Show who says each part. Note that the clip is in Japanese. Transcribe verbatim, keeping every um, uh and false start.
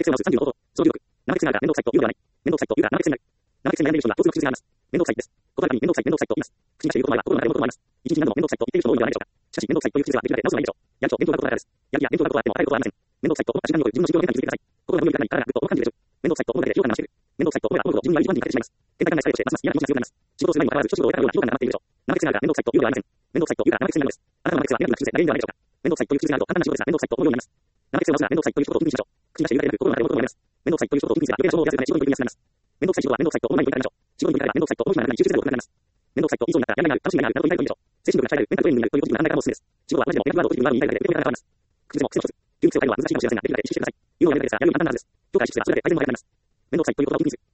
Speaker 1: 欠性を直すさんじゅうの方法。総重力。長欠性があるが、めんどくさいというのではない。めんどくさいというが、長欠性になる。長欠性に悩んでいる人には、共通の癖があります。めんどくさいです。言葉にめんどくさい、めんどくさいと言います。口に出していることもあれば、心の中で思うこともあります。一日何度もめんどくさいと言っている人も多いのではないでしょうか。しかし、めんどくさいという癖はできるだけ直すのがいいでしょう。やると勉強がことがあるです。やる気や勉強がことがあっても変えることはありません。めんどくさいと思った瞬間において自分の心境の変化に気づいてください。心が無理にならないからぐっと感じるでしょう。めんどくさいと思うだけで疲労感が増している。めんどくさいと思うが思うほど自分は一番に変えてしまいます。天体観が疲れとしてますます嫌な気持ちが強くなります。仕事をする前にもかかわらず一仕事を終えたような疲労感が溜まっているでしょう。長欠性があるがめんどくさいというのではありません。めんどくさいというが長欠性になるのです。あなたの長欠性はネガティブな癖で、悩みではないでしょうか。めんどくさいという癖があると簡単な仕事ですが、めんどくさいと思うようになります。長欠性を直すがめんどくさいということを禁止しましょう。口に出して言うだけでなく、心の中で思うこともあります。めんどくさいということを禁止すれば、余計な情報をやすくなり、仕事に取りやすくなります。めんどくさい仕事はめんどくさいと思う前に置いてあげましょう。仕事に取りかればめんどくさいと思う暇がなくなり、集中せざるを得なくなります。めんどくさいと言いそうになったら、やりがいがある、楽しみがある、などと言いたいといいでしょう。精神力が鍛えられる、メンタルトレーニングになるというポジティブな考え方もおすすめです。仕事は同じでも、役割をポジティブにワードに言いたいだけで、勉強が変わります。口でも癖の一つ。急に癖を変えるのは難しいかもしれませんが、できるだけ意識してください。言うのはやるだけですが、やる意味が簡単なはずです。今日から意識すれば、それで改善も早くなります。めんどくさいということを気にする。